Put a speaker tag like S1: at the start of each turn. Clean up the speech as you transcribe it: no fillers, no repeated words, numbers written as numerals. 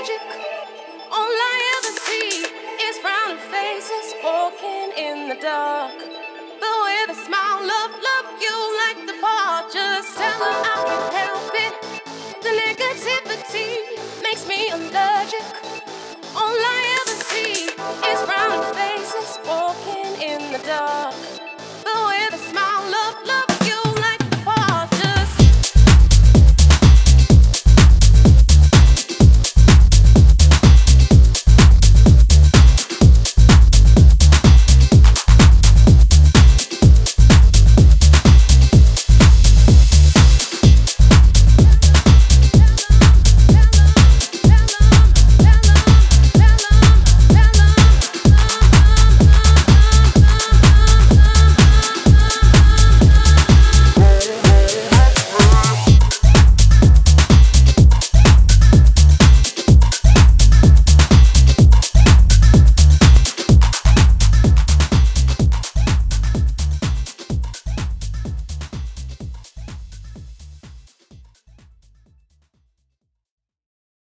S1: allergic. All I ever see is frowning faces walking in the dark. But with a smile, love you like the bar. Just tell them I can't help it. The negativity makes me allergic. All I ever see is frowning faces walking in the dark.